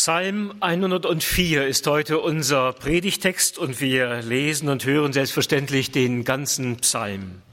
Psalm 104 ist heute unser Predigtext und wir lesen und hören selbstverständlich den ganzen Psalm.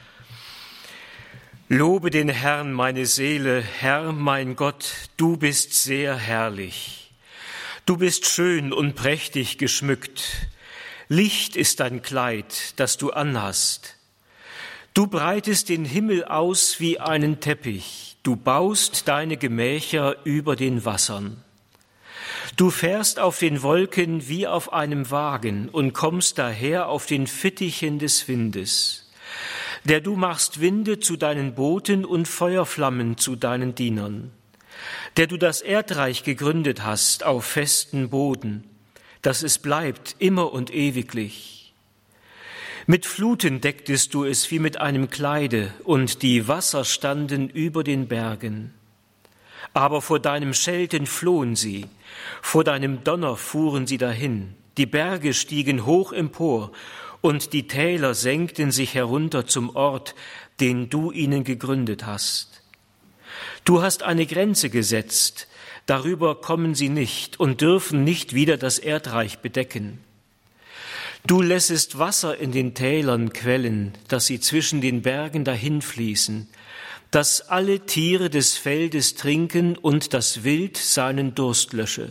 Lobe den Herrn, meine Seele, Herr, mein Gott, du bist sehr herrlich. Du bist schön und prächtig geschmückt. Licht ist dein Kleid, das du anhast. Du breitest den Himmel aus wie einen Teppich. Du baust deine Gemächer über den Wassern. Du fährst auf den Wolken wie auf einem Wagen und kommst daher auf den Fittichen des Windes. Der du machst Winde zu deinen Booten und Feuerflammen zu deinen Dienern. Der du das Erdreich gegründet hast auf festen Boden, dass es bleibt immer und ewiglich. Mit Fluten decktest du es wie mit einem Kleide, und die Wasser standen über den Bergen. Aber vor deinem Schelten flohen sie, vor deinem Donner fuhren sie dahin. Die Berge stiegen hoch empor, und die Täler senkten sich herunter zum Ort, den du ihnen gegründet hast. Du hast eine Grenze gesetzt, darüber kommen sie nicht und dürfen nicht wieder das Erdreich bedecken. Du lässest Wasser in den Tälern quellen, dass sie zwischen den Bergen dahinfließen, dass alle Tiere des Feldes trinken und das Wild seinen Durst lösche.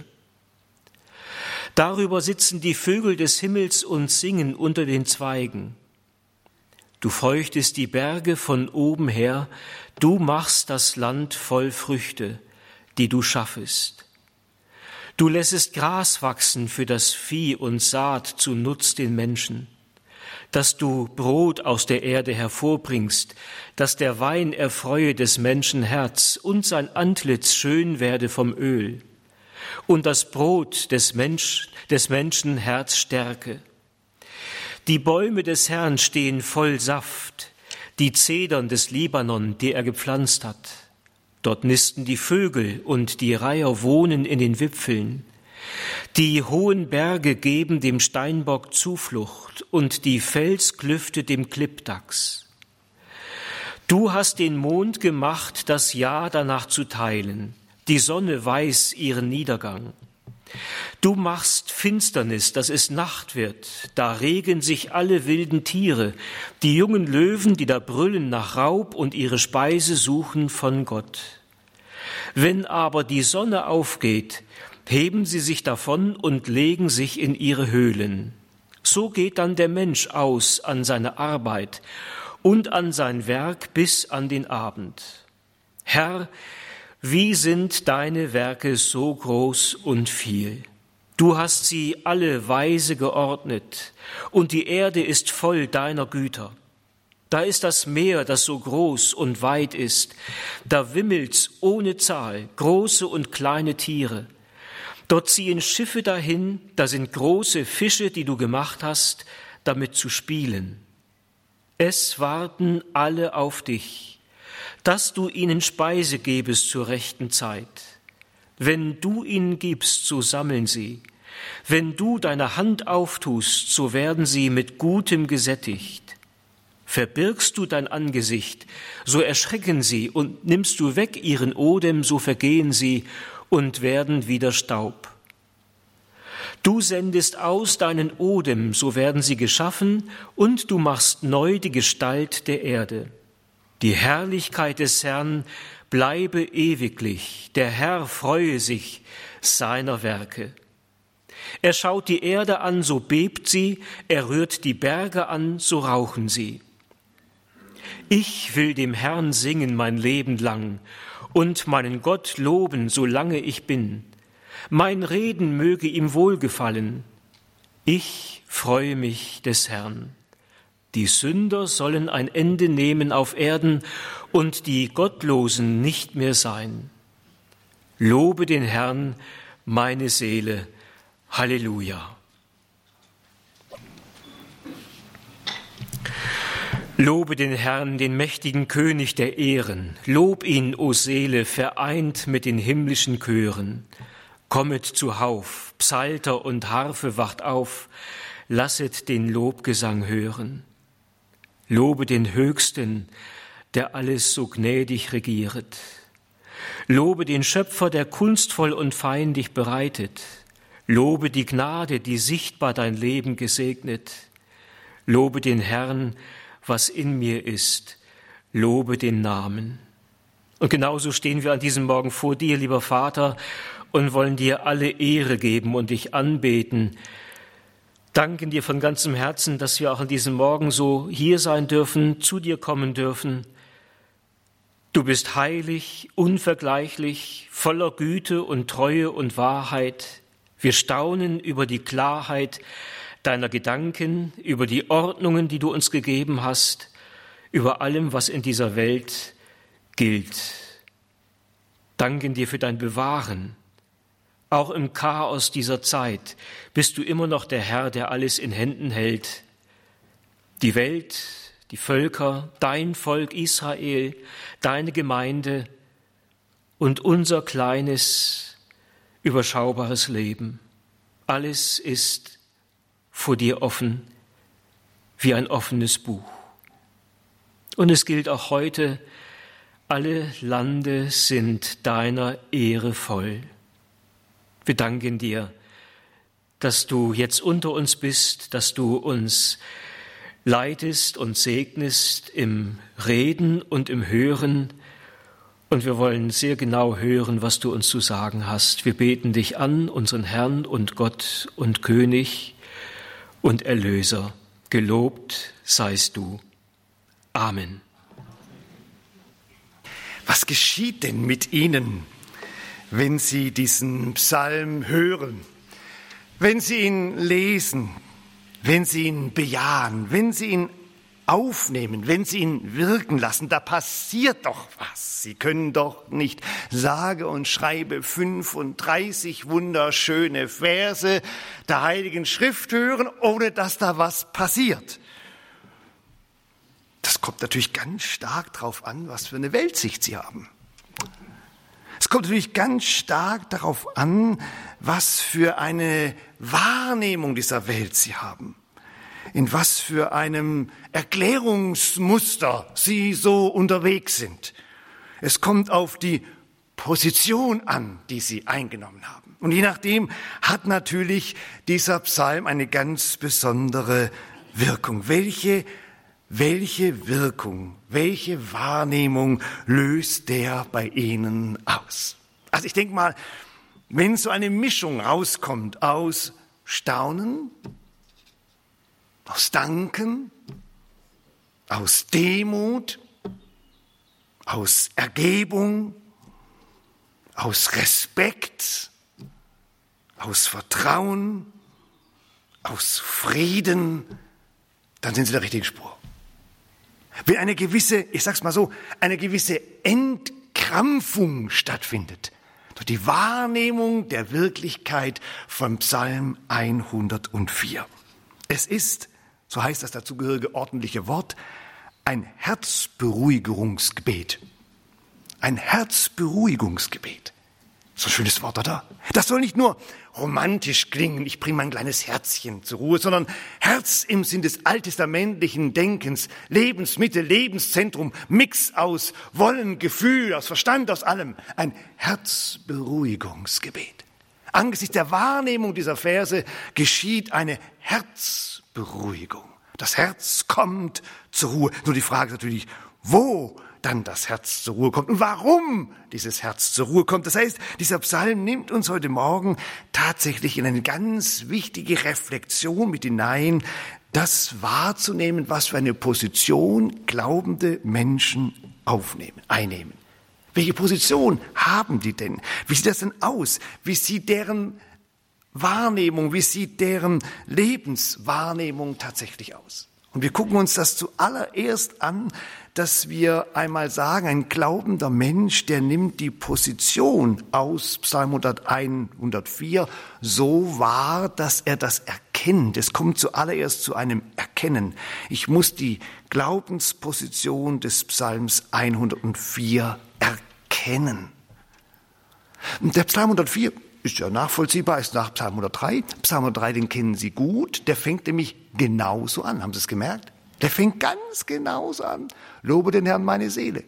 Darüber sitzen die Vögel des Himmels und singen unter den Zweigen. Du feuchtest die Berge von oben her, du machst das Land voll Früchte, die du schaffest. Du lässest Gras wachsen für das Vieh und Saat zu Nutz den Menschen, dass du Brot aus der Erde hervorbringst, dass der Wein erfreue des Menschen Herz und sein Antlitz schön werde vom Öl und das Brot des Menschen Herz stärke. Die Bäume des Herrn stehen voll Saft, die Zedern des Libanon, die er gepflanzt hat. Dort nisten die Vögel und die Reiher wohnen in den Wipfeln. Die hohen Berge geben dem Steinbock Zuflucht und die Felsklüfte dem Klippdachs. Du hast den Mond gemacht, das Jahr danach zu teilen. Die Sonne weiß ihren Niedergang. Du machst Finsternis, dass es Nacht wird. Da regen sich alle wilden Tiere, die jungen Löwen, die da brüllen nach Raub und ihre Speise suchen von Gott. Wenn aber die Sonne aufgeht, heben sie sich davon und legen sich in ihre Höhlen. So geht dann der Mensch aus an seine Arbeit und an sein Werk bis an den Abend. Herr, wie sind deine Werke so groß und viel? Du hast sie alle weise geordnet, und die Erde ist voll deiner Güter. Da ist das Meer, das so groß und weit ist, da wimmelt's ohne Zahl, große und kleine Tiere. Dort ziehen Schiffe dahin, da sind große Fische, die du gemacht hast, damit zu spielen. Es warten alle auf dich, dass du ihnen Speise gebest zur rechten Zeit. Wenn du ihnen gibst, so sammeln sie. Wenn du deine Hand auftust, so werden sie mit Gutem gesättigt. Verbirgst du dein Angesicht, so erschrecken sie, und nimmst du weg ihren Odem, so vergehen sie und werden wieder Staub. Du sendest aus deinen Odem, so werden sie geschaffen, und du machst neu die Gestalt der Erde. Die Herrlichkeit des Herrn bleibe ewiglich, der Herr freue sich seiner Werke. Er schaut die Erde an, so bebt sie, er rührt die Berge an, so rauchen sie. Ich will dem Herrn singen mein Leben lang und meinen Gott loben, solange ich bin. Mein Reden möge ihm wohlgefallen. Ich freue mich des Herrn. Die Sünder sollen ein Ende nehmen auf Erden und die Gottlosen nicht mehr sein. Lobe den Herrn, meine Seele. Halleluja. Lobe den Herrn, den mächtigen König der Ehren. Lob ihn, o Seele, vereint mit den himmlischen Chören. Kommet zuhauf, Psalter und Harfe wacht auf, lasset den Lobgesang hören. Lobe den Höchsten, der alles so gnädig regieret. Lobe den Schöpfer, der kunstvoll und fein dich bereitet. Lobe die Gnade, die sichtbar dein Leben gesegnet. Lobe den Herrn, was in mir ist. Lobe den Namen. Und genauso stehen wir an diesem Morgen vor dir, lieber Vater, und wollen dir alle Ehre geben und dich anbeten. Danken dir von ganzem Herzen, dass wir auch an diesem Morgen so hier sein dürfen, zu dir kommen dürfen. Du bist heilig, unvergleichlich, voller Güte und Treue und Wahrheit. Wir staunen über die Klarheit deiner Gedanken, über die Ordnungen, die du uns gegeben hast, über allem, was in dieser Welt gilt. Danken dir für dein Bewahren. Auch im Chaos dieser Zeit bist du immer noch der Herr, der alles in Händen hält. Die Welt, die Völker, dein Volk Israel, deine Gemeinde und unser kleines, überschaubares Leben. Alles ist vor dir offen, wie ein offenes Buch. Und es gilt auch heute, alle Lande sind deiner Ehre voll. Wir danken dir, dass du jetzt unter uns bist, dass du uns leitest und segnest im Reden und im Hören. Und wir wollen sehr genau hören, was du uns zu sagen hast. Wir beten dich an, unseren Herrn und Gott und König und Erlöser. Gelobt seist du. Amen. Was geschieht denn mit Ihnen, wenn Sie diesen Psalm hören, wenn Sie ihn lesen, wenn Sie ihn bejahen, wenn Sie ihn aufnehmen, wenn Sie ihn wirken lassen? Da passiert doch was. Sie können doch nicht sage und schreibe 35 wunderschöne Verse der Heiligen Schrift hören, ohne dass da was passiert. Das kommt natürlich ganz stark darauf an, was für eine Weltsicht Sie haben. Es kommt natürlich ganz stark darauf an, was für eine Wahrnehmung dieser Welt Sie haben, in was für einem Erklärungsmuster Sie so unterwegs sind. Es kommt auf die Position an, die Sie eingenommen haben. Und je nachdem hat natürlich dieser Psalm eine ganz besondere Wirkung. Welche Wirkung, welche Wahrnehmung löst der bei Ihnen aus? Also ich denke mal, wenn so eine Mischung rauskommt aus Staunen, aus Danken, aus Demut, aus Ergebung, aus Respekt, aus Vertrauen, aus Frieden, dann sind Sie der richtigen Spur. Wenn eine gewisse, ich sag's mal so, eine gewisse Entkrampfung stattfindet, durch die Wahrnehmung der Wirklichkeit von Psalm 104. Es ist, so heißt das dazugehörige ordentliche Wort, ein Herzberuhigungsgebet. Ein Herzberuhigungsgebet. So ein schönes Wort, oder? Das soll nicht nur romantisch klingen, ich bringe mein kleines Herzchen zur Ruhe, sondern Herz im Sinn des alttestamentlichen Denkens, Lebensmitte, Lebenszentrum, Mix aus Wollen, Gefühl, aus Verstand, aus allem. Ein Herzberuhigungsgebet. Angesichts der Wahrnehmung dieser Verse geschieht eine Herzberuhigung. Das Herz kommt zur Ruhe. Nur die Frage ist natürlich, wo dann das Herz zur Ruhe kommt und warum dieses Herz zur Ruhe kommt. Das heißt, dieser Psalm nimmt uns heute Morgen tatsächlich in eine ganz wichtige Reflexion mit hinein, das wahrzunehmen, was für eine Position glaubende Menschen einnehmen. Welche Position haben die denn? Wie sieht das denn aus? Wie sieht deren Wahrnehmung, wie sieht deren Lebenswahrnehmung tatsächlich aus? Und wir gucken uns das zuallererst an, dass wir einmal sagen, ein glaubender Mensch, der nimmt die Position aus Psalm 104 so wahr, dass er das erkennt. Es kommt zuallererst zu einem Erkennen. Ich muss die Glaubensposition des Psalms 104 erkennen. Und der Psalm 104 ist ja nachvollziehbar, ist nach Psalm 103. Psalm 103, den kennen Sie gut, der fängt nämlich genauso an. Haben Sie es gemerkt? Der fängt ganz genauso an. Lobe den Herrn meine Seele.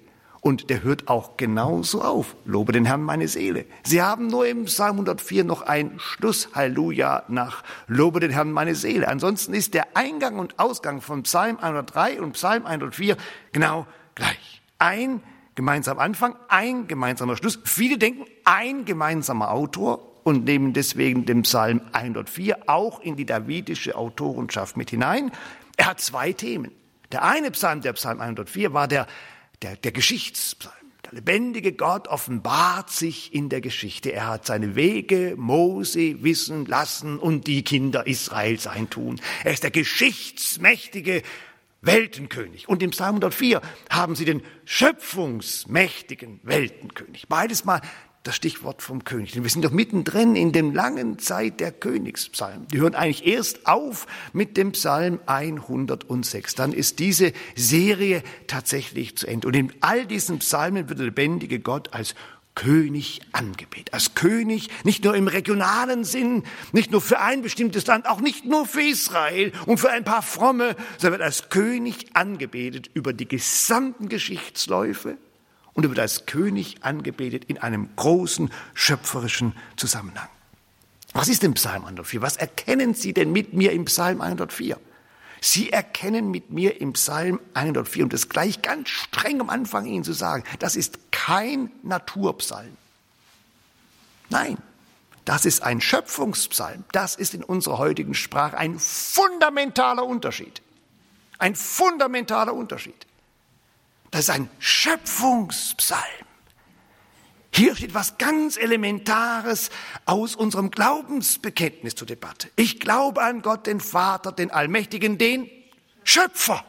Und der hört auch genauso auf. Lobe den Herrn, meine Seele. Sie haben nur im Psalm 104 noch ein Schluss-Halleluja nach Lobe den Herrn, meine Seele. Ansonsten ist der Eingang und Ausgang von Psalm 103 und Psalm 104 genau gleich. Ein gemeinsamer Anfang, ein gemeinsamer Schluss. Viele denken, ein gemeinsamer Autor und nehmen deswegen den Psalm 104 auch in die davidische Autorenschaft mit hinein. Er hat zwei Themen. Der eine Psalm, der Psalm 104, war der Geschichtspsalm. Der lebendige Gott offenbart sich in der Geschichte. Er hat seine Wege Mose wissen lassen und die Kinder Israels eintun. Er ist der geschichtsmächtige Weltenkönig. Und im Psalm 104 haben Sie den schöpfungsmächtigen Weltenkönig. Beides mal das Stichwort vom König. Denn wir sind doch mittendrin in der langen Zeit der Königspsalmen. Die hören eigentlich erst auf mit dem Psalm 106. Dann ist diese Serie tatsächlich zu Ende. Und in all diesen Psalmen wird der lebendige Gott als König angebetet. Als König nicht nur im regionalen Sinn, nicht nur für ein bestimmtes Land, auch nicht nur für Israel und für ein paar Fromme, sondern wird als König angebetet über die gesamten Geschichtsläufe und er wird als König angebetet in einem großen schöpferischen Zusammenhang. Was ist denn Psalm 104? Was erkennen Sie denn mit mir im Psalm 104? Sie erkennen mit mir im Psalm 104, und das gleich ganz streng am Anfang Ihnen zu sagen, das ist kein Naturpsalm. Nein, das ist ein Schöpfungspsalm. Das ist in unserer heutigen Sprache ein fundamentaler Unterschied. Ein fundamentaler Unterschied. Das ist ein Schöpfungspsalm. Hier steht was ganz Elementares aus unserem Glaubensbekenntnis zur Debatte. Ich glaube an Gott, den Vater, den Allmächtigen, den Schöpfer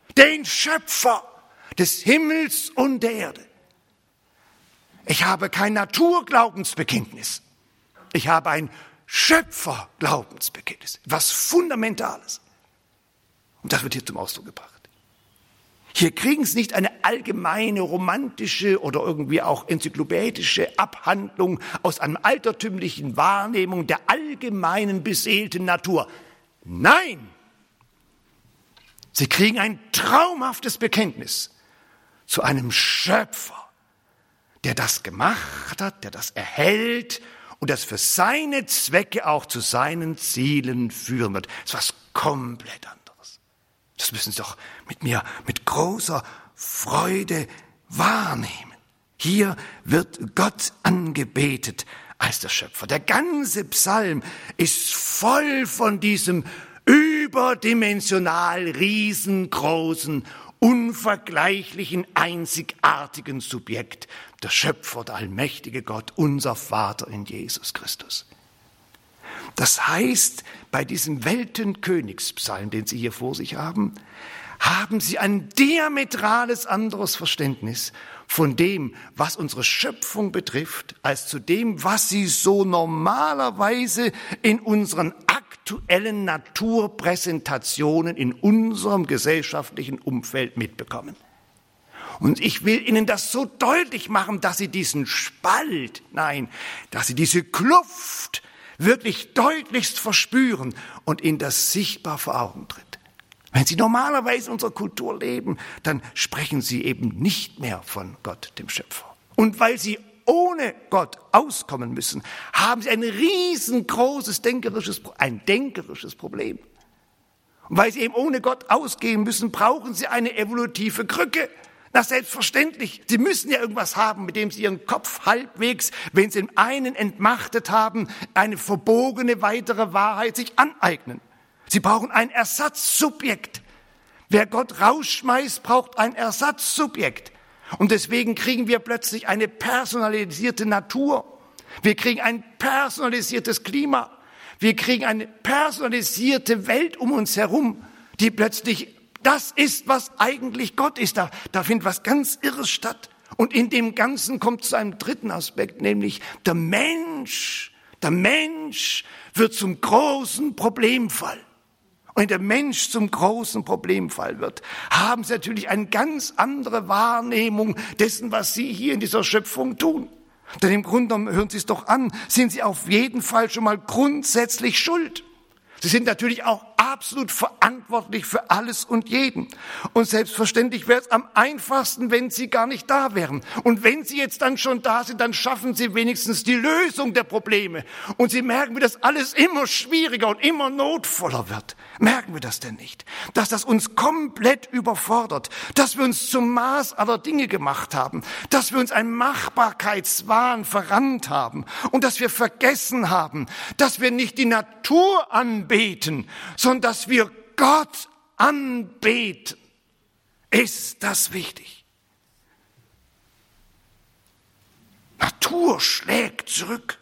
des Himmels und der Erde. Ich habe kein Naturglaubensbekenntnis. Ich habe ein Schöpferglaubensbekenntnis. Was Fundamentales. Und das wird hier zum Ausdruck gebracht. Hier kriegen Sie nicht eine allgemeine, romantische oder irgendwie auch enzyklopädische Abhandlung aus einer altertümlichen Wahrnehmung der allgemeinen beseelten Natur. Nein! Sie kriegen ein traumhaftes Bekenntnis zu einem Schöpfer, der das gemacht hat, der das erhält und das für seine Zwecke auch zu seinen Zielen führen wird. Das ist was komplett anderes. Das müssen Sie doch mit mir mit großer Freude wahrnehmen. Hier wird Gott angebetet als der Schöpfer. Der ganze Psalm ist voll von diesem überdimensional riesengroßen, unvergleichlichen, einzigartigen Subjekt, der Schöpfer, der allmächtige Gott, unser Vater in Jesus Christus. Das heißt, bei diesem Weltenkönigspsalm, den Sie hier vor sich haben, haben Sie ein diametrales anderes Verständnis von dem, was unsere Schöpfung betrifft, als zu dem, was Sie so normalerweise in unseren aktuellen Naturpräsentationen in unserem gesellschaftlichen Umfeld mitbekommen. Und ich will Ihnen das so deutlich machen, dass Sie diesen Spalt, dass Sie diese Kluft wirklich deutlichst verspüren und Ihnen das sichtbar vor Augen tritt. Wenn Sie normalerweise in unserer Kultur leben, dann sprechen Sie eben nicht mehr von Gott, dem Schöpfer. Und weil Sie ohne Gott auskommen müssen, haben Sie ein riesengroßes denkerisches Problem. Und weil Sie eben ohne Gott ausgehen müssen, brauchen Sie eine evolutive Krücke. Na, selbstverständlich. Sie müssen ja irgendwas haben, mit dem Sie Ihren Kopf halbwegs, wenn Sie den einen entmachtet haben, eine verbogene weitere Wahrheit sich aneignen. Sie brauchen ein Ersatzsubjekt. Wer Gott rausschmeißt, braucht ein Ersatzsubjekt. Und deswegen kriegen wir plötzlich eine personalisierte Natur. Wir kriegen ein personalisiertes Klima. Wir kriegen eine personalisierte Welt um uns herum, die plötzlich das ist, was eigentlich Gott ist. Da findet was ganz Irres statt. Und in dem Ganzen kommt zu einem dritten Aspekt, nämlich der Mensch. Der Mensch wird zum großen Problemfall. Und wenn der Mensch zum großen Problemfall wird, haben Sie natürlich eine ganz andere Wahrnehmung dessen, was Sie hier in dieser Schöpfung tun. Denn im Grunde genommen, hören Sie es doch an, sind Sie auf jeden Fall schon mal grundsätzlich schuld. Sie sind natürlich auch absolut verantwortlich für alles und jeden. Und selbstverständlich wäre es am einfachsten, wenn sie gar nicht da wären. Und wenn sie jetzt dann schon da sind, dann schaffen sie wenigstens die Lösung der Probleme. Und sie merken, wie das alles immer schwieriger und immer notvoller wird. Merken wir das denn nicht? Dass das uns komplett überfordert, dass wir uns zum Maß aller Dinge gemacht haben, dass wir uns einen Machbarkeitswahn verrannt haben und dass wir vergessen haben, dass wir nicht die Natur anbeten, sondern dass wir Gott anbeten. Ist das wichtig? Natur schlägt zurück.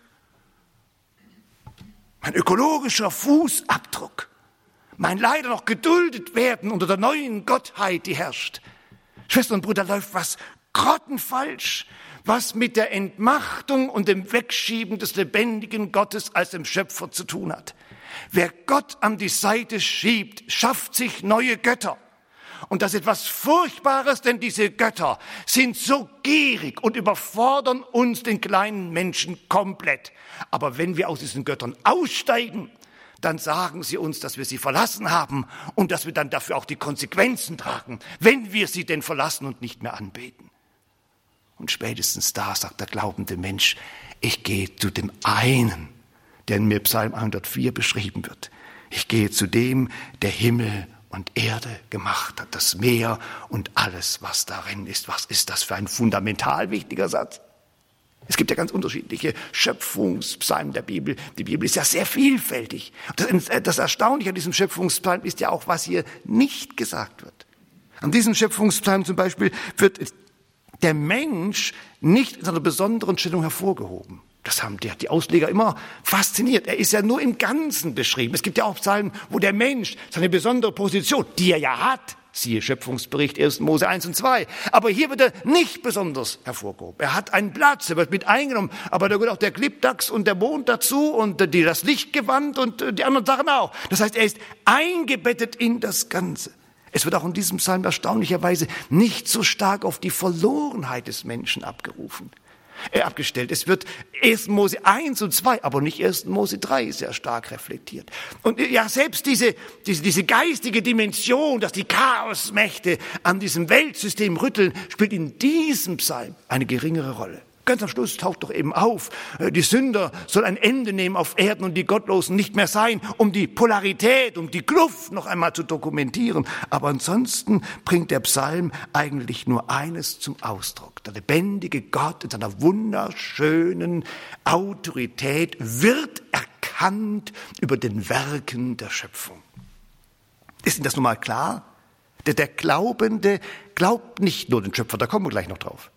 Mein ökologischer Fußabdruck. Mein leider noch geduldet werden unter der neuen Gottheit, die herrscht. Schwestern und Brüder, läuft was grottenfalsch, was mit der Entmachtung und dem Wegschieben des lebendigen Gottes als dem Schöpfer zu tun hat. Wer Gott an die Seite schiebt, schafft sich neue Götter. Und das ist etwas Furchtbares, denn diese Götter sind so gierig und überfordern uns, den kleinen Menschen, komplett. Aber wenn wir aus diesen Göttern aussteigen, dann sagen sie uns, dass wir sie verlassen haben und dass wir dann dafür auch die Konsequenzen tragen, wenn wir sie denn verlassen und nicht mehr anbeten. Und spätestens da sagt der glaubende Mensch, ich gehe zu dem einen, der in mir Psalm 104 beschrieben wird. Ich gehe zu dem, der Himmel und Erde gemacht hat, das Meer und alles, was darin ist. Was ist das für ein fundamental wichtiger Satz? Es gibt ja ganz unterschiedliche Schöpfungspsalmen der Bibel. Die Bibel ist ja sehr vielfältig. Das Erstaunliche an diesem Schöpfungspsalm ist ja auch, was hier nicht gesagt wird. An diesem Schöpfungspsalm zum Beispiel wird der Mensch nicht in einer besonderen Stellung hervorgehoben. Das haben die Ausleger immer fasziniert. Er ist ja nur im Ganzen beschrieben. Es gibt ja auch Psalmen, wo der Mensch seine besondere Position, die er ja hat, siehe Schöpfungsbericht 1. Mose 1 und 2. Aber hier wird er nicht besonders hervorgehoben. Er hat einen Platz, er wird mit eingenommen, aber da gehört auch der Klippdachs und der Mond dazu und das Lichtgewand und die anderen Sachen auch. Das heißt, er ist eingebettet in das Ganze. Es wird auch in diesem Psalm erstaunlicherweise nicht so stark auf die Verlorenheit des Menschen abgestellt. Es wird 1. Mose 1 und 2, aber nicht 1. Mose 3 sehr stark reflektiert. Und ja, selbst diese geistige Dimension, dass die Chaosmächte an diesem Weltsystem rütteln, spielt in diesem Psalm eine geringere Rolle. Ganz am Schluss taucht doch eben auf, die Sünder sollen ein Ende nehmen auf Erden und die Gottlosen nicht mehr sein, um die Polarität, um die Kluft noch einmal zu dokumentieren. Aber ansonsten bringt der Psalm eigentlich nur eines zum Ausdruck. Der lebendige Gott in seiner wunderschönen Autorität wird erkannt über den Werken der Schöpfung. Ist Ihnen das nun mal klar? Der Glaubende glaubt nicht nur den Schöpfer, da kommen wir gleich noch drauf.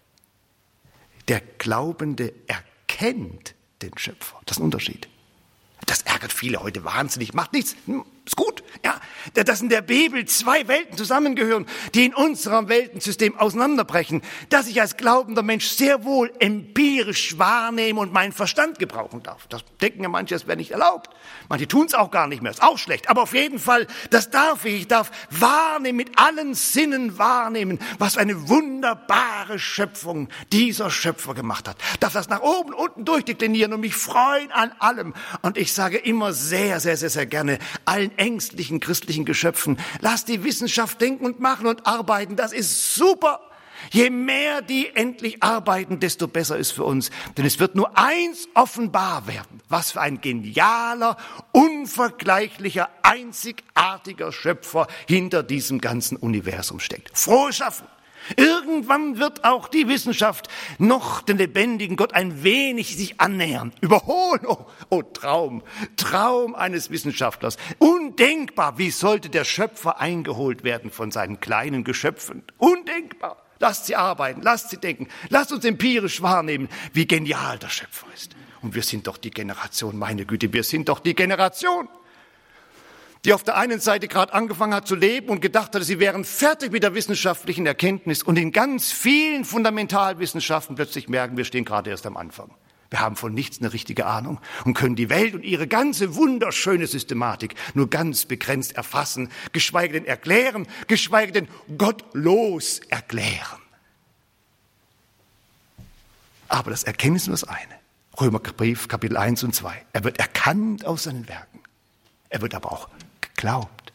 Der Glaubende erkennt den Schöpfer. Das ist ein Unterschied. Das ärgert viele heute wahnsinnig, macht nichts, ist gut. Ja, dass in der Bibel zwei Welten zusammengehören, die in unserem Weltensystem auseinanderbrechen, dass ich als glaubender Mensch sehr wohl empirisch wahrnehmen und meinen Verstand gebrauchen darf. Das denken ja manche, es wäre nicht erlaubt. Manche tun es auch gar nicht mehr, ist auch schlecht. Aber auf jeden Fall, das darf ich. Ich darf wahrnehmen, mit allen Sinnen wahrnehmen, was für eine wunderbare Schöpfung dieser Schöpfer gemacht hat. Darf das nach oben, unten durchdeklinieren und mich freuen an allem. Und ich sage immer sehr, sehr, sehr, sehr gerne allen ängstlichen christlichen Geschöpfen, lasst die Wissenschaft denken und machen und arbeiten. Das ist super. Je mehr die endlich arbeiten, desto besser ist für uns. Denn es wird nur eins offenbar werden. Was für ein genialer, unvergleichlicher, einzigartiger Schöpfer hinter diesem ganzen Universum steckt. Frohes Schaffen. Irgendwann wird auch die Wissenschaft noch den lebendigen Gott ein wenig sich annähern, überholen. Oh, Traum eines Wissenschaftlers. Undenkbar, wie sollte der Schöpfer eingeholt werden von seinen kleinen Geschöpfen? Undenkbar. Lasst sie arbeiten, lasst sie denken, lasst uns empirisch wahrnehmen, wie genial der Schöpfer ist. Und wir sind doch die Generation, meine Güte, wir sind doch die Generation, die auf der einen Seite gerade angefangen hat zu leben und gedacht hat, sie wären fertig mit der wissenschaftlichen Erkenntnis und in ganz vielen Fundamentalwissenschaften plötzlich merken, wir stehen gerade erst am Anfang. Wir haben von nichts eine richtige Ahnung und können die Welt und ihre ganze wunderschöne Systematik nur ganz begrenzt erfassen, geschweige denn erklären, geschweige denn gottlos erklären. Aber das Erkenntnis ist nur das eine. Römerbrief, Kapitel 1 und 2. Er wird erkannt aus seinen Werken. Er wird aber auch geglaubt.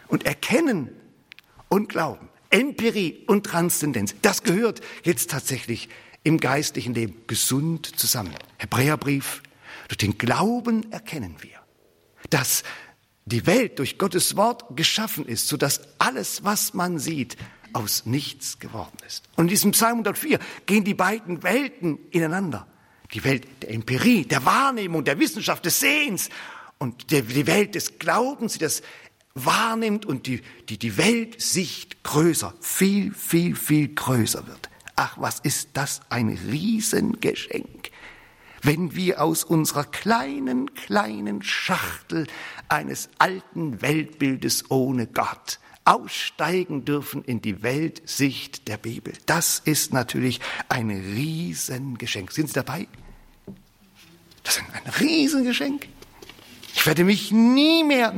und Erkennen und Glauben, Empirie und Transzendenz, das gehört jetzt tatsächlich im geistlichen Leben gesund zusammen. Hebräerbrief, durch den Glauben erkennen wir, dass die Welt durch Gottes Wort geschaffen ist, sodass alles, was man sieht, aus nichts geworden ist. Und in diesem Psalm 104 gehen die beiden Welten ineinander. Die Welt der Empirie, der Wahrnehmung, der Wissenschaft, des Sehens und die Welt des Glaubens, die das wahrnimmt und die Weltsicht größer, viel, viel, viel größer wird. Ach, was ist das ein Riesengeschenk, wenn wir aus unserer kleinen Schachtel eines alten Weltbildes ohne Gott aussteigen dürfen in die Weltsicht der Bibel. Das ist natürlich ein Riesengeschenk. Sind Sie dabei? Das ist ein Riesengeschenk. Ich werde mich nie mehr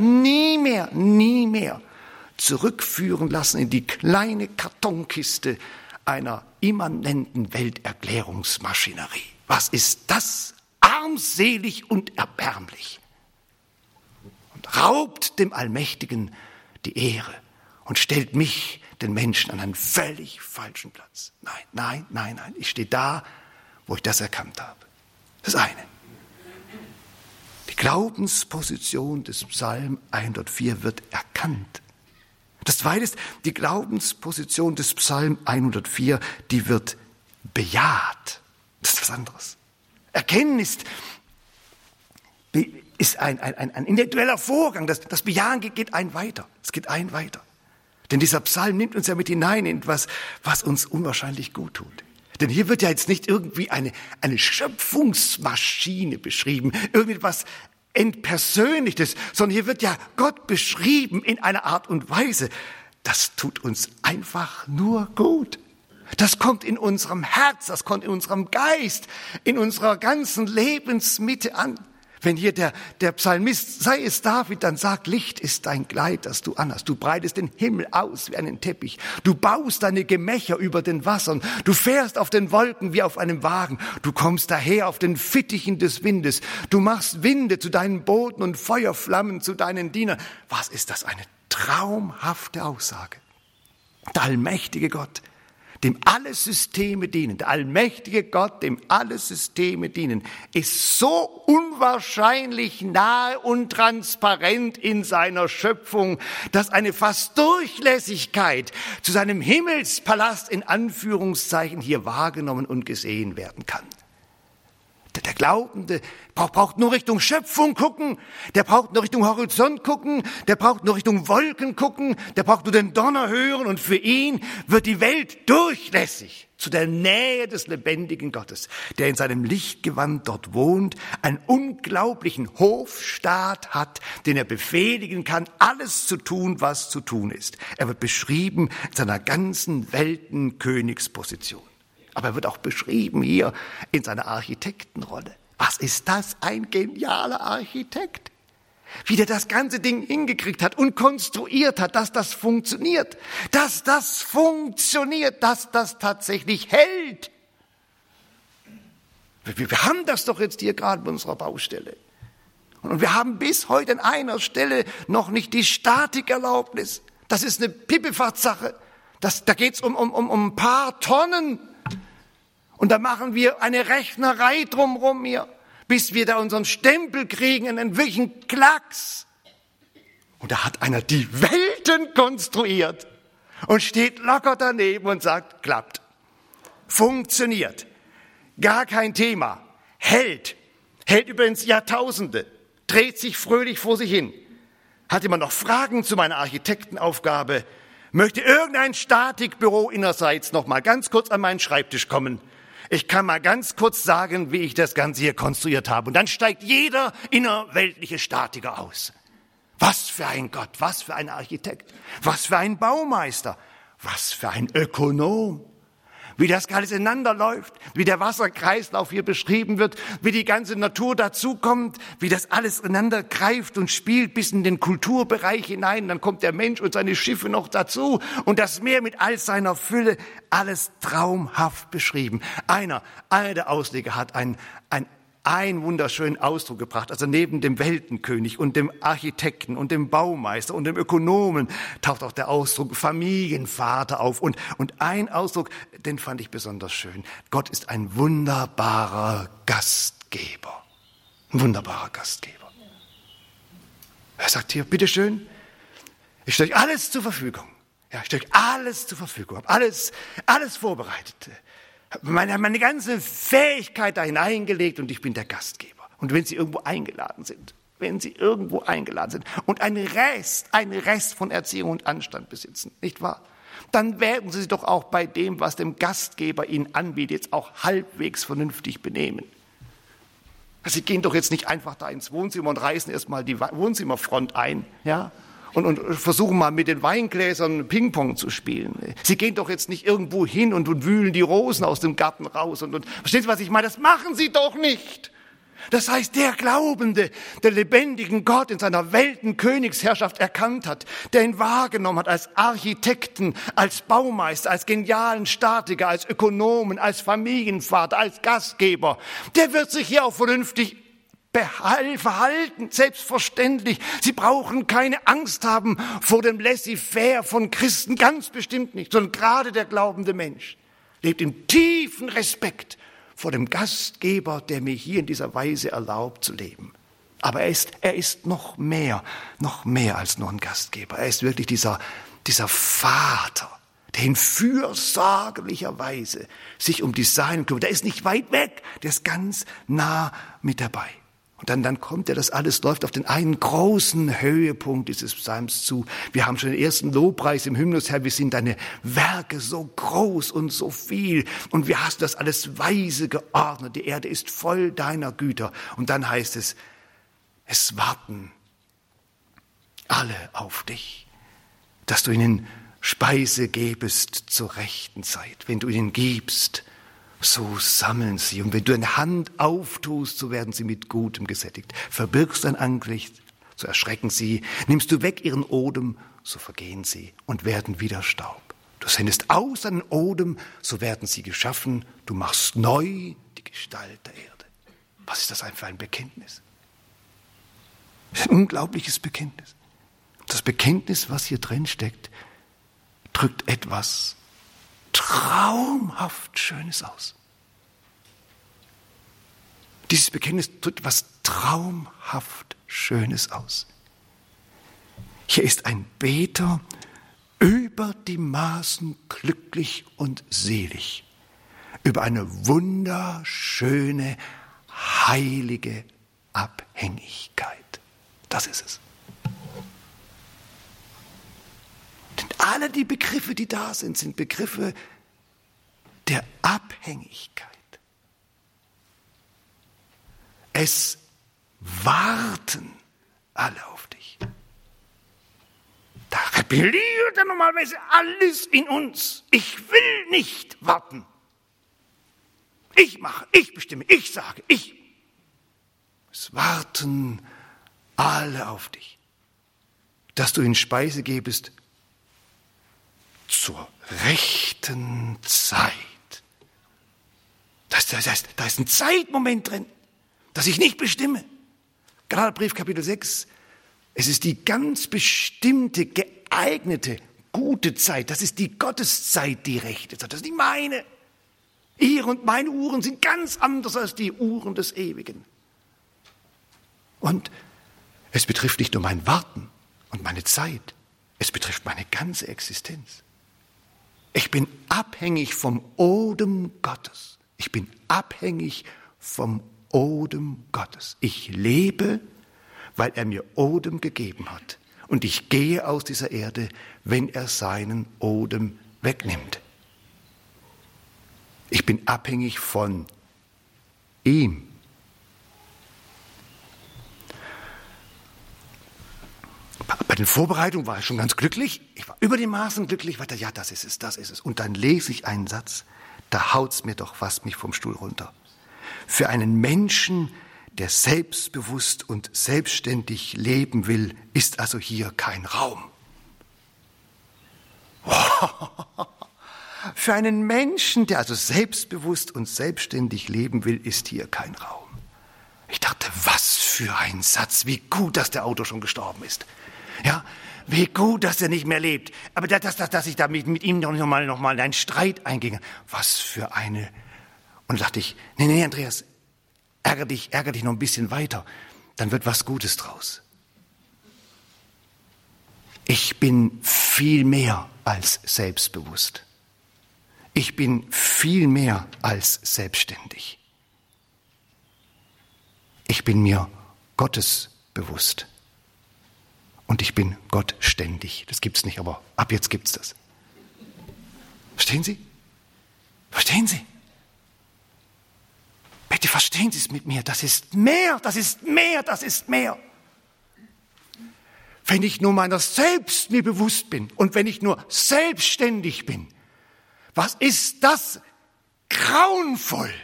zurückführen lassen in die kleine Kartonkiste einer immanenten Welterklärungsmaschinerie. Was ist das? Armselig und erbärmlich. Und raubt dem Allmächtigen die Ehre und stellt mich, den Menschen, an einen völlig falschen Platz. Nein. Ich stehe da, wo ich das erkannt habe. Das eine. Die Glaubensposition des Psalm 104 wird erkannt. Das zweite ist, die Glaubensposition des Psalm 104, die wird bejaht. Das ist was anderes. Erkennen ist ein intellektueller Vorgang. Das Bejahen geht ein weiter. Es geht ein weiter. Denn dieser Psalm nimmt uns ja mit hinein in etwas, was uns unwahrscheinlich gut tut. Denn hier wird ja jetzt nicht irgendwie eine Schöpfungsmaschine beschrieben, irgendetwas Entpersönlichtes, sondern hier wird ja Gott beschrieben in einer Art und Weise. Das tut uns einfach nur gut. Das kommt in unserem Herz, das kommt in unserem Geist, in unserer ganzen Lebensmitte an. Wenn hier der Psalmist, sei es David, dann sagt, Licht ist dein Kleid, das du anhast. Du breitest den Himmel aus wie einen Teppich. Du baust deine Gemächer über den Wassern. Du fährst auf den Wolken wie auf einem Wagen. Du kommst daher auf den Fittichen des Windes. Du machst Winde zu deinen Booten und Feuerflammen zu deinen Dienern. Was ist das? Eine traumhafte Aussage. Der allmächtige Gott, dem alle Systeme dienen, der allmächtige Gott, dem alle Systeme dienen, ist so unwahrscheinlich nahe und transparent in seiner Schöpfung, dass eine fast Durchlässigkeit zu seinem Himmelspalast in Anführungszeichen hier wahrgenommen und gesehen werden kann. Der Glaubende braucht nur Richtung Schöpfung gucken, der braucht nur Richtung Horizont gucken, der braucht nur Richtung Wolken gucken, der braucht nur den Donner hören und für ihn wird die Welt durchlässig zu der Nähe des lebendigen Gottes, der in seinem Lichtgewand dort wohnt, einen unglaublichen Hofstaat hat, den er befehligen kann, alles zu tun, was zu tun ist. Er wird beschrieben in seiner ganzen Weltenkönigsposition. Aber er wird auch beschrieben hier in seiner Architektenrolle. Was ist das? Ein genialer Architekt. Wie der das ganze Ding hingekriegt hat und konstruiert hat, dass das funktioniert. Dass das funktioniert, dass das tatsächlich hält. Wir haben das doch jetzt hier gerade bei unserer Baustelle. Und wir haben bis heute an einer Stelle noch nicht die Statikerlaubnis. Das ist eine Pipifax-Sache. Da geht's um ein paar Tonnen. Und da machen wir eine Rechnerei drumherum hier, bis wir da unseren Stempel kriegen, einen wirklichen Klacks. Und da hat einer die Welten konstruiert und steht locker daneben und sagt, klappt, funktioniert, gar kein Thema, hält übrigens Jahrtausende, dreht sich fröhlich vor sich hin. Hat jemand noch Fragen zu meiner Architektenaufgabe? Möchte irgendein Statikbüro innerseits noch mal ganz kurz an meinen Schreibtisch kommen? Ich kann mal ganz kurz sagen, wie ich das Ganze hier konstruiert habe. Und dann steigt jeder innerweltliche Statiker aus. Was für ein Gott, was für ein Architekt, was für ein Baumeister, was für ein Ökonom. Wie das alles ineinander läuft, wie der Wasserkreislauf hier beschrieben wird, wie die ganze Natur dazukommt, wie das alles ineinander greift und spielt bis in den Kulturbereich hinein. Dann kommt der Mensch und seine Schiffe noch dazu und das Meer mit all seiner Fülle, alles traumhaft beschrieben. Einer der Ausleger hat ein einen wunderschönen Ausdruck gebracht. Also neben dem Weltenkönig und dem Architekten und dem Baumeister und dem Ökonomen taucht auch der Ausdruck Familienvater auf. Und ein Ausdruck, den fand ich besonders schön. Gott ist ein wunderbarer Gastgeber. Ein wunderbarer Gastgeber. Er sagt hier, bitteschön, ich stelle euch alles zur Verfügung. Ja, ich stelle euch alles zur Verfügung. Habe alles vorbereitet. Meine ganze Fähigkeit da hineingelegt und ich bin der Gastgeber. Und wenn Sie irgendwo eingeladen sind und einen Rest von Erziehung und Anstand besitzen, nicht wahr? Dann werden Sie sich doch auch bei dem, was dem Gastgeber Ihnen anbietet, jetzt auch halbwegs vernünftig benehmen. Sie gehen doch jetzt nicht einfach da ins Wohnzimmer und reißen erstmal die Wohnzimmerfront ein, ja? Und versuchen mal mit den Weingläsern Ping-Pong zu spielen. Sie gehen doch jetzt nicht irgendwo hin und wühlen die Rosen aus dem Garten raus. Verstehen Sie, was ich meine? Das machen Sie doch nicht. Das heißt, der Glaubende, der lebendigen Gott in seiner Weltenkönigsherrschaft erkannt hat, der ihn wahrgenommen hat als Architekten, als Baumeister, als genialen Statiker, als Ökonomen, als Familienvater, als Gastgeber, der wird sich hier auch vernünftig verhalten, selbstverständlich. Sie brauchen keine Angst haben vor dem Laissez-faire von Christen, ganz bestimmt nicht, sondern gerade der glaubende Mensch lebt in tiefen Respekt vor dem Gastgeber, der mir hier in dieser Weise erlaubt zu leben. Aber er ist noch mehr als nur ein Gastgeber. Er ist wirklich dieser Vater, der in fürsorglicher Weise sich um die Seinen kümmert. Der ist nicht weit weg, der ist ganz nah mit dabei. Und dann kommt das alles läuft auf den einen großen Höhepunkt dieses Psalms zu. Wir haben schon den ersten Lobpreis im Hymnus, Herr, wir sind deine Werke so groß und so viel. Und wie hast du das alles weise geordnet? Die Erde ist voll deiner Güter. Und dann heißt es warten alle auf dich, dass du ihnen Speise gebest zur rechten Zeit. Wenn du ihnen gibst, so sammeln sie. Und wenn du eine Hand auftust, so werden sie mit Gutem gesättigt. Verbirgst dein Angesicht, so erschrecken sie. Nimmst du weg ihren Odem, so vergehen sie und werden wieder Staub. Du sendest aus deinen Odem, so werden sie geschaffen. Du machst neu die Gestalt der Erde. Was ist das für ein Bekenntnis? Das ist ein unglaubliches Bekenntnis. Das Bekenntnis, was hier drin steckt, drückt etwas traumhaft Schönes aus. Dieses Bekenntnis drückt etwas traumhaft Schönes aus. Hier ist ein Beter über die Maßen glücklich und selig, über eine wunderschöne, heilige Abhängigkeit. Das ist es. Alle die Begriffe, die da sind, sind Begriffe der Abhängigkeit. Es warten alle auf dich. Da rebelliert ja normalerweise alles in uns. Ich will nicht warten. Ich mache, ich bestimme, ich sage, ich. Es warten alle auf dich, dass du ihnen Speise gebest zur rechten Zeit. Das heißt, da ist ein Zeitmoment drin, das ich nicht bestimme. Galaterbrief Kapitel 6, es ist die ganz bestimmte, geeignete, gute Zeit. Das ist die Gotteszeit, die rechte Zeit. Das ist nicht meine. Ihre und meine Uhren sind ganz anders als die Uhren des Ewigen. Und es betrifft nicht nur mein Warten und meine Zeit, es betrifft meine ganze Existenz. Ich bin abhängig vom Odem Gottes. Ich bin abhängig vom Odem Gottes. Ich lebe, weil er mir Odem gegeben hat. Und ich gehe aus dieser Erde, wenn er seinen Odem wegnimmt. Ich bin abhängig von ihm. Bei den Vorbereitungen war ich schon ganz glücklich. Ich war über die Maßen glücklich, weil ja, das ist es. Und dann lese ich einen Satz, da haut's mir doch fast mich vom Stuhl runter. Für einen Menschen, der selbstbewusst und selbstständig leben will, ist also hier kein Raum. Für einen Menschen, der also selbstbewusst und selbstständig leben will, ist hier kein Raum. Ich dachte, was für ein Satz, wie gut, dass der Autor schon gestorben ist. Ja, wie gut, dass er nicht mehr lebt. Aber dass ich da mit ihm noch mal in einen Streit einginge. Was für eine... Und da dachte ich, nee, Andreas, ärger dich noch ein bisschen weiter. Dann wird was Gutes draus. Ich bin viel mehr als selbstbewusst. Ich bin viel mehr als selbstständig. Ich bin mir Gottes bewusst. Und ich bin Gott ständig. Das gibt's nicht, aber ab jetzt gibt's das. Verstehen Sie? Verstehen Sie? Bitte verstehen Sie es mit mir. Das ist mehr, das ist mehr, das ist mehr. Wenn ich nur meiner selbst mir bewusst bin und wenn ich nur selbstständig bin, was ist das grauenvoll?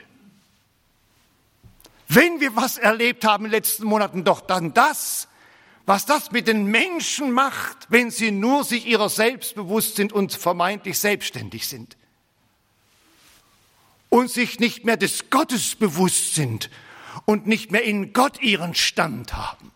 Wenn wir was erlebt haben in den letzten Monaten, doch dann das, was das mit den Menschen macht, wenn sie nur sich ihrer selbst bewusst sind und vermeintlich selbstständig sind. Und sich nicht mehr des Gottes bewusst sind und nicht mehr in Gott ihren Stand haben.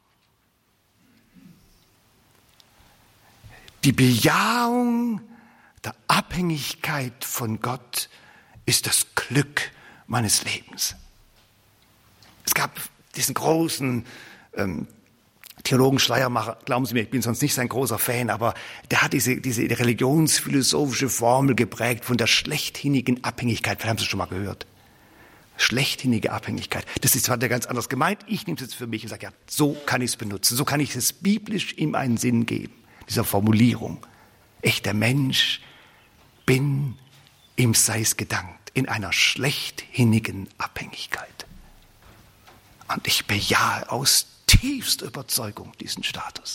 Die Bejahung der Abhängigkeit von Gott ist das Glück meines Lebens. Es gab diesen großen Theologen Schleiermacher, glauben Sie mir, ich bin sonst nicht sein großer Fan, aber der hat diese religionsphilosophische Formel geprägt von der schlechthinigen Abhängigkeit. Vielleicht haben Sie es schon mal gehört. Schlechthínige Abhängigkeit. Das ist zwar ganz anders gemeint, ich nehme es jetzt für mich und sage, ja, so kann ich es benutzen, so kann ich es biblisch ihm einen Sinn geben, dieser Formulierung. Ich, der Mensch, bin, ihm sei es gedankt, in einer schlechthinigen Abhängigkeit. Und ich bejahe aus tiefster Überzeugung diesen Status.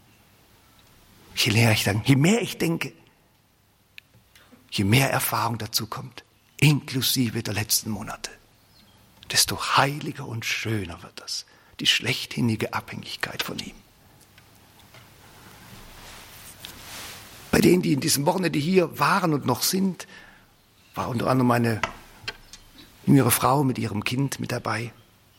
Je mehr ich denke, je mehr Erfahrung dazu kommt, inklusive der letzten Monate, desto heiliger und schöner wird das, die schlechthändige Abhängigkeit von ihm. Bei denen, die in diesem Wochenende hier waren und noch sind, war unter anderem meine jüngere Frau mit ihrem Kind mit dabei.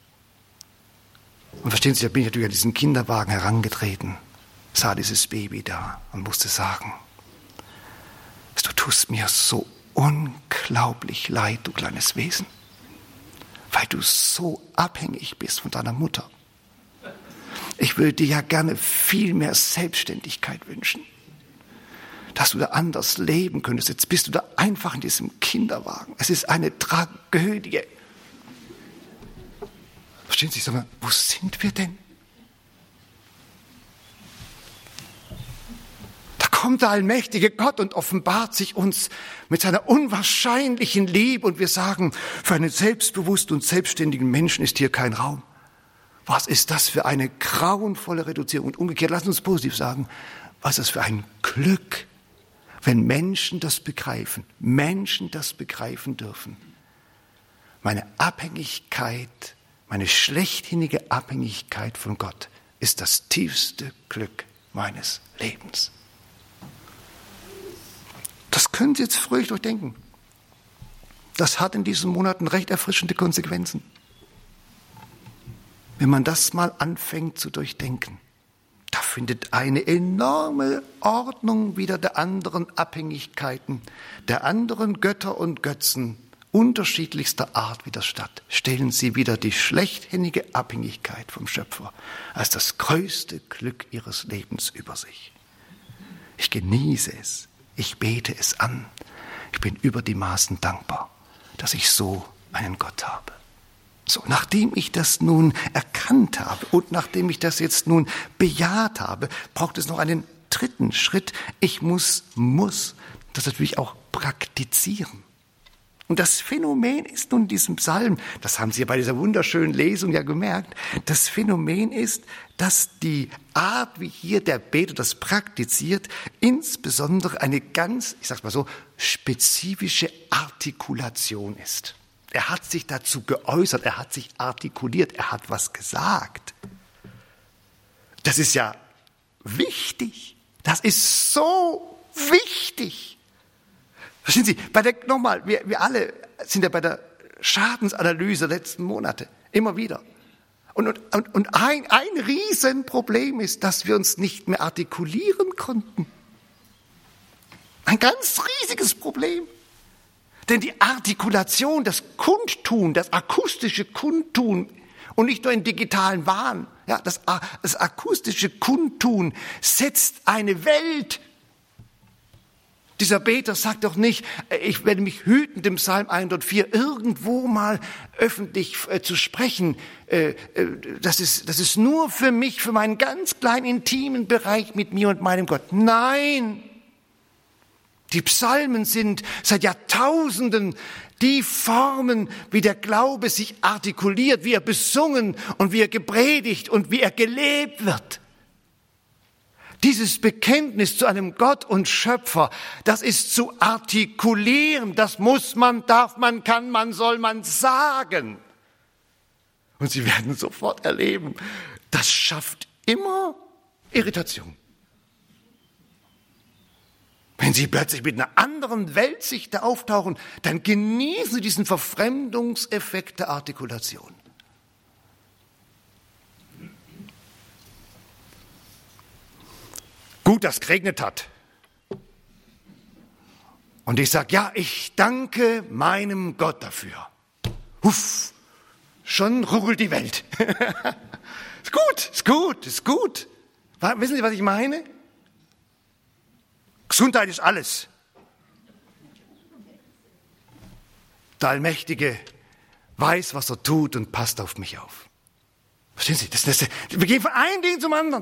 Und verstehen Sie, da bin ich natürlich an diesen Kinderwagen herangetreten, sah dieses Baby da und musste sagen, du tust mir so unglaublich leid, du kleines Wesen, weil du so abhängig bist von deiner Mutter. Ich würde dir ja gerne viel mehr Selbstständigkeit wünschen, dass du da anders leben könntest. Jetzt bist du da einfach in diesem Kinderwagen. Es ist eine Tragödie. Verstehen Sie, sagen wir, wo sind wir denn? Da kommt der allmächtige Gott und offenbart sich uns mit seiner unwahrscheinlichen Liebe und wir sagen, für einen selbstbewussten und selbstständigen Menschen ist hier kein Raum. Was ist das für eine grauenvolle Reduzierung? Und umgekehrt, lassen uns positiv sagen, was ist das für ein Glück, wenn Menschen das begreifen dürfen. Meine Abhängigkeit, meine schlechthändige Abhängigkeit von Gott ist das tiefste Glück meines Lebens. Das können Sie jetzt fröhlich durchdenken. Das hat in diesen Monaten recht erfrischende Konsequenzen. Wenn man das mal anfängt zu durchdenken, da findet eine enorme Ordnung wieder der anderen Abhängigkeiten, der anderen Götter und Götzen unterschiedlichster Art wieder statt. Stellen Sie wieder die schlechthändige Abhängigkeit vom Schöpfer als das größte Glück Ihres Lebens über sich. Ich genieße es, ich bete es an. Ich bin über die Maßen dankbar, dass ich so einen Gott habe. So, nachdem ich das nun erkannt habe und nachdem ich das jetzt nun bejaht habe, braucht es noch einen dritten Schritt. Ich muss das natürlich auch praktizieren. Und das Phänomen ist nun in diesem Psalm, das haben Sie ja bei dieser wunderschönen Lesung ja gemerkt, das Phänomen ist, dass die Art, wie hier der Beter das praktiziert, insbesondere eine ganz, ich sag's mal so, spezifische Artikulation ist. Er hat sich dazu geäußert, er hat sich artikuliert, er hat was gesagt. Das ist ja wichtig. Das ist so wichtig. Verstehen Sie, wir alle sind ja bei der Schadensanalyse der letzten Monate immer wieder. Und ein Riesenproblem ist, dass wir uns nicht mehr artikulieren konnten. Ein ganz riesiges Problem. Denn die Artikulation, das Kundtun, das akustische Kundtun und nicht nur in digitalen Wahn, ja, das akustische Kundtun setzt eine Welt. Dieser Beter sagt doch nicht, ich werde mich hüten, dem Psalm 104 irgendwo mal öffentlich zu sprechen. Das ist nur für mich, für meinen ganz kleinen intimen Bereich mit mir und meinem Gott. Nein! Die Psalmen sind seit Jahrtausenden die Formen, wie der Glaube sich artikuliert, wie er besungen und wie er gepredigt und wie er gelebt wird. Dieses Bekenntnis zu einem Gott und Schöpfer, das ist zu artikulieren, das muss man, darf man, kann man, soll man sagen. Und Sie werden sofort erleben, das schafft immer Irritation. Wenn Sie plötzlich mit einer anderen Weltsicht da auftauchen, dann genießen Sie diesen Verfremdungseffekt der Artikulation. Gut, dass es geregnet hat. Und ich sage, ja, ich danke meinem Gott dafür. Huff, schon ruckelt die Welt. Ist gut, ist gut, ist gut. Wissen Sie, was ich meine? Gesundheit ist alles. Der Allmächtige weiß, was er tut und passt auf mich auf. Verstehen Sie? Wir gehen von einem Ding zum anderen.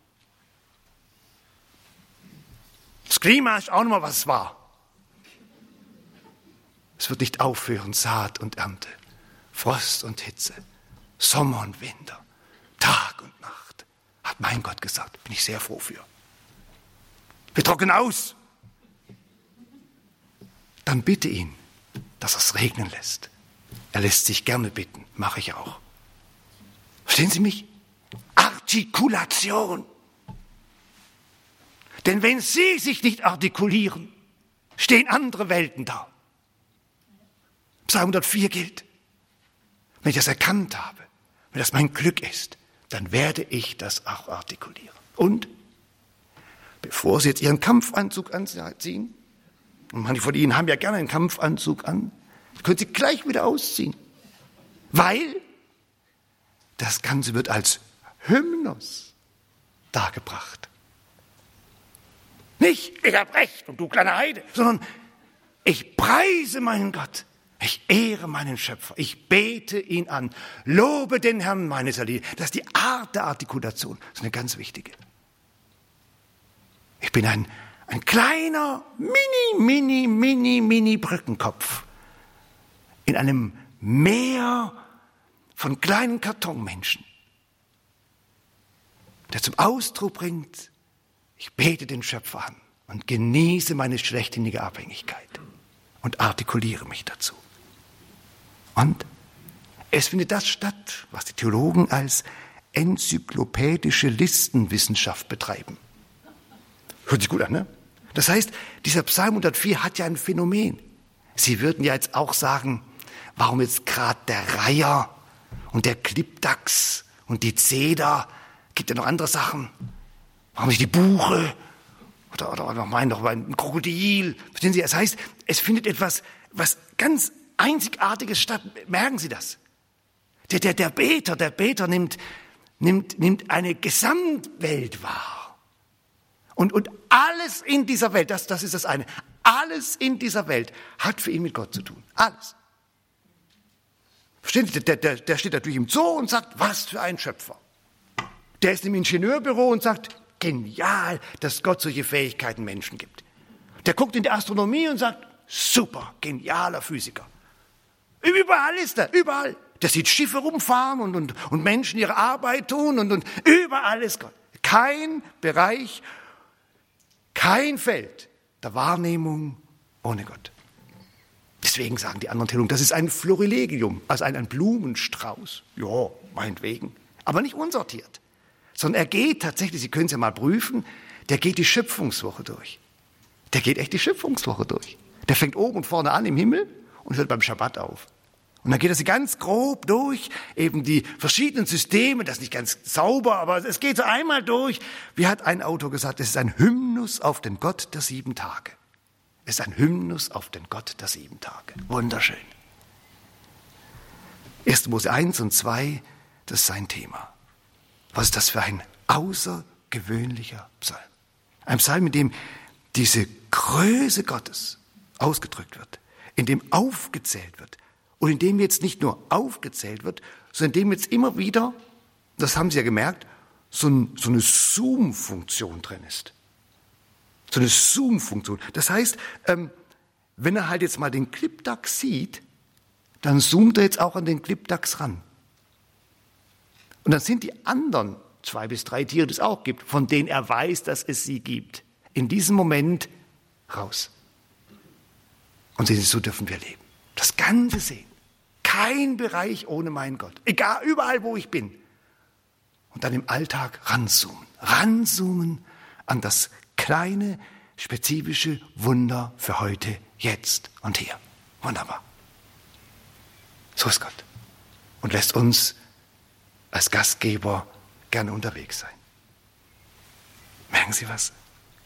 Das Klima ist auch nochmal, was es war. Es wird nicht aufhören, Saat und Ernte, Frost und Hitze, Sommer und Winter, Tag und Nacht, hat mein Gott gesagt. Bin ich sehr froh für. Wir trocknen aus. Dann bitte ihn, dass er es regnen lässt. Er lässt sich gerne bitten, mache ich auch. Verstehen Sie mich? Artikulation. Denn wenn Sie sich nicht artikulieren, stehen andere Welten da. Psalm 104 gilt. Wenn ich das erkannt habe, wenn das mein Glück ist, dann werde ich das auch artikulieren. Und bevor Sie jetzt Ihren Kampfanzug anziehen, und manche von Ihnen haben ja gerne einen Kampfanzug an, können Sie gleich wieder ausziehen. Weil das Ganze wird als Hymnus dargebracht. Nicht, ich habe recht und du kleine Heide, sondern ich preise meinen Gott. Ich ehre meinen Schöpfer. Ich bete ihn an. Lobe den Herrn meines Erlebens. Das ist die Art der Artikulation. Das ist eine ganz wichtige. Ich bin ein kleiner, mini Brückenkopf in einem Meer von kleinen Kartonmenschen, der zum Ausdruck bringt, ich bete den Schöpfer an und genieße meine schlechtsinnige Abhängigkeit und artikuliere mich dazu. Und es findet das statt, was die Theologen als enzyklopädische Listenwissenschaft betreiben. Hört sich gut an, ne? Das heißt, dieser Psalm 104 hat ja ein Phänomen. Sie würden ja jetzt auch sagen, warum jetzt gerade der Reiher und der Klippdachs und die Zeder, gibt ja noch andere Sachen, warum nicht die Buche oder noch ein Krokodil. Verstehen Sie? Das heißt, es findet etwas, was ganz Einzigartiges statt. Merken Sie das? Der Beter nimmt eine Gesamtwelt wahr. Und alles in dieser Welt, das ist das eine, alles in dieser Welt hat für ihn mit Gott zu tun. Alles. Verstehen Sie? Der steht natürlich im Zoo und sagt, was für ein Schöpfer. Der ist im Ingenieurbüro und sagt, genial, dass Gott solche Fähigkeiten Menschen gibt. Der guckt in die Astronomie und sagt, super, genialer Physiker. Überall ist er, überall. Der sieht Schiffe rumfahren und Menschen ihre Arbeit tun und überall ist Gott. Kein Bereich, kein Feld der Wahrnehmung ohne Gott. Deswegen sagen die anderen Theologen, das ist ein Florilegium, also ein Blumenstrauß. Ja, meinetwegen. Aber nicht unsortiert. Sondern er geht tatsächlich, Sie können es ja mal prüfen, der geht die Schöpfungswoche durch. Der geht echt die Schöpfungswoche durch. Der fängt oben und vorne an im Himmel und hört beim Schabbat auf. Und dann geht er sie ganz grob durch, eben die verschiedenen Systeme, das ist nicht ganz sauber, aber es geht so einmal durch. Wie hat ein Autor gesagt, es ist ein Hymnus auf den Gott der 7 Tage. Es ist ein Hymnus auf den Gott der 7 Tage. Wunderschön. 1. Mose 1 und 2, das ist sein Thema. Was ist das für ein außergewöhnlicher Psalm? Ein Psalm, in dem diese Größe Gottes ausgedrückt wird, in dem aufgezählt wird und in dem jetzt nicht nur aufgezählt wird, sondern in dem jetzt immer wieder, das haben Sie ja gemerkt, so eine Zoom-Funktion drin ist. So eine Zoom-Funktion. Das heißt, wenn er halt jetzt mal den Klippdachs sieht, dann zoomt er jetzt auch an den Klippdachs ran. Und dann sind die anderen 2 bis 3 Tiere, die es auch gibt, von denen er weiß, dass es sie gibt, in diesem Moment raus. Und so dürfen wir leben. Das Ganze sehen. Kein Bereich ohne meinen Gott. Egal, überall, wo ich bin. Und dann im Alltag ranzoomen. Ranzoomen an das kleine, spezifische Wunder für heute, jetzt und hier. Wunderbar. So ist Gott. Und lässt uns als Gastgeber gerne unterwegs sein. Merken Sie was?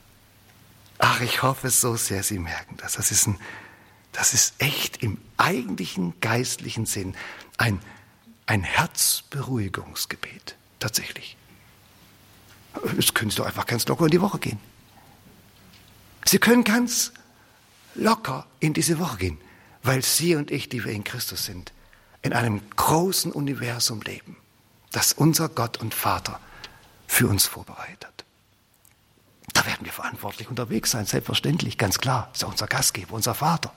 Ach, ich hoffe so sehr, Sie merken das. Das ist echt im eigentlichen geistlichen Sinn ein Herzberuhigungsgebet. Tatsächlich. Jetzt können Sie doch einfach ganz locker in die Woche gehen. Sie können ganz locker in diese Woche gehen, weil Sie und ich, die wir in Christus sind, in einem großen Universum leben, das unser Gott und Vater für uns vorbereitet hat. Da werden wir verantwortlich unterwegs sein, selbstverständlich, ganz klar. Das ist ja unser Gastgeber, unser Vater.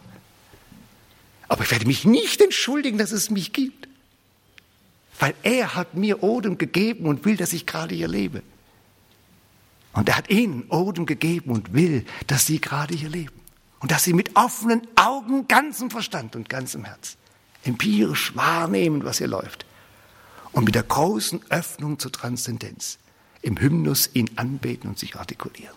Aber ich werde mich nicht entschuldigen, dass es mich gibt. Weil er hat mir Odem gegeben und will, dass ich gerade hier lebe. Und er hat ihnen Odem gegeben und will, dass sie gerade hier leben. Und dass sie mit offenen Augen, ganzem Verstand und ganzem Herz empirisch wahrnehmen, was hier läuft. Und mit der großen Öffnung zur Transzendenz im Hymnus ihn anbeten und sich artikulieren.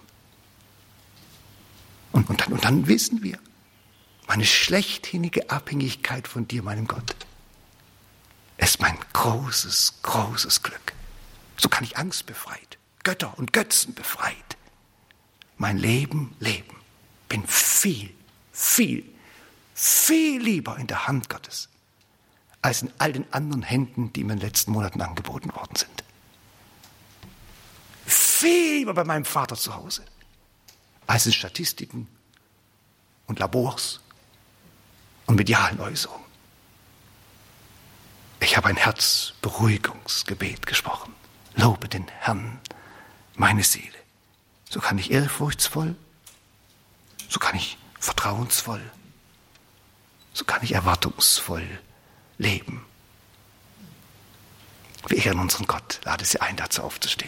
Und dann wissen wir, meine schlechthinnige Abhängigkeit von dir, meinem Gott, ist mein großes, großes Glück. So kann ich Angst befreit, Götter und Götzen befreit, mein Leben leben. Bin viel, viel, viel lieber in der Hand Gottes, als in all den anderen Händen, die mir in den letzten Monaten angeboten worden sind. Viel lieber bei meinem Vater zu Hause, als in Statistiken und Labors und medialen Äußerungen. Ich habe ein Herzberuhigungsgebet gesprochen. Lobe den Herrn, meine Seele. So kann ich ehrfurchtsvoll, so kann ich vertrauensvoll, so kann ich erwartungsvoll leben. Wir ehren unseren Gott. Lade Sie ein, dazu aufzustehen.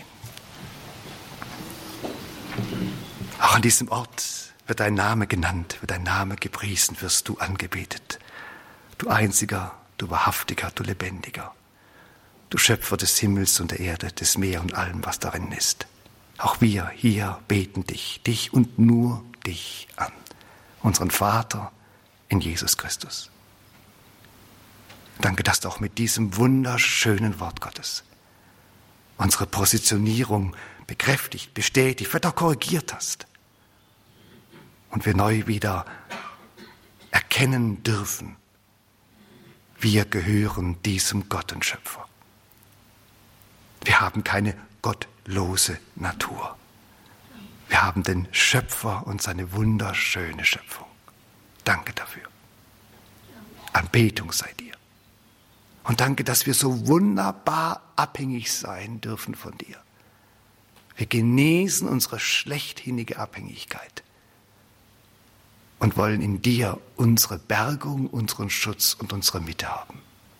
Auch an diesem Ort wird dein Name genannt, wird dein Name gepriesen, wirst du angebetet. Du Einziger, du Wahrhaftiger, du Lebendiger, du Schöpfer des Himmels und der Erde, des Meeres und allem, was darin ist. Auch wir hier beten dich und nur dich an, unseren Vater in Jesus Christus. Danke, dass du auch mit diesem wunderschönen Wort Gottes unsere Positionierung bekräftigt, bestätigt, vielleicht auch korrigiert hast. Und wir neu wieder erkennen dürfen, wir gehören diesem Gott und Schöpfer. Wir haben keine gottlose Natur. Wir haben den Schöpfer und seine wunderschöne Schöpfung. Danke dafür. Anbetung sei dir. Und danke, dass wir so wunderbar abhängig sein dürfen von dir. Wir genießen unsere schlechthinnige Abhängigkeit und wollen in dir unsere Bergung, unseren Schutz und unsere Mitte haben.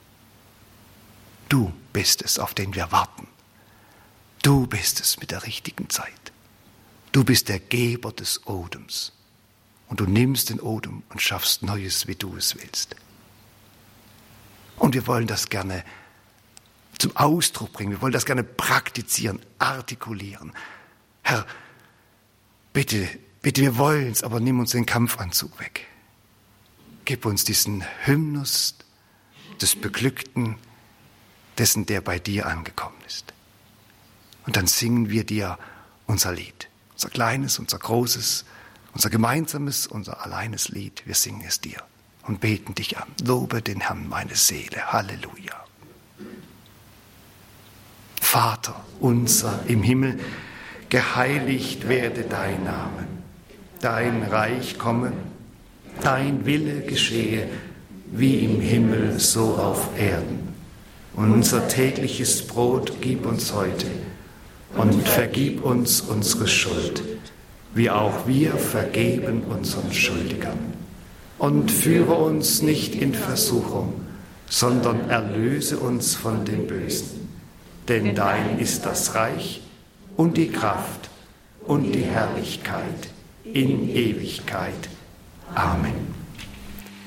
Du bist es, auf den wir warten. Du bist es mit der richtigen Zeit. Du bist der Geber des Odems. Und du nimmst den Odem und schaffst Neues, wie du es willst. Und wir wollen das gerne zum Ausdruck bringen. Wir wollen das gerne praktizieren, artikulieren. Herr, bitte, wir wollen es, aber nimm uns den Kampfanzug weg. Gib uns diesen Hymnus des Beglückten, dessen, der bei dir angekommen ist. Und dann singen wir dir unser Lied, unser kleines, unser großes, unser gemeinsames, unser alleines Lied. Wir singen es dir und beten dich an. Lobe den Herrn, meine Seele. Halleluja. Vater unser im Himmel, geheiligt werde dein Name. Dein Reich komme, dein Wille geschehe, wie im Himmel, so auf Erden. Unser tägliches Brot gib uns heute und vergib uns unsere Schuld, wie auch wir vergeben unseren Schuldigern. Und führe uns nicht in Versuchung, sondern erlöse uns von dem Bösen. Denn dein ist das Reich und die Kraft und die Herrlichkeit in Ewigkeit. Amen.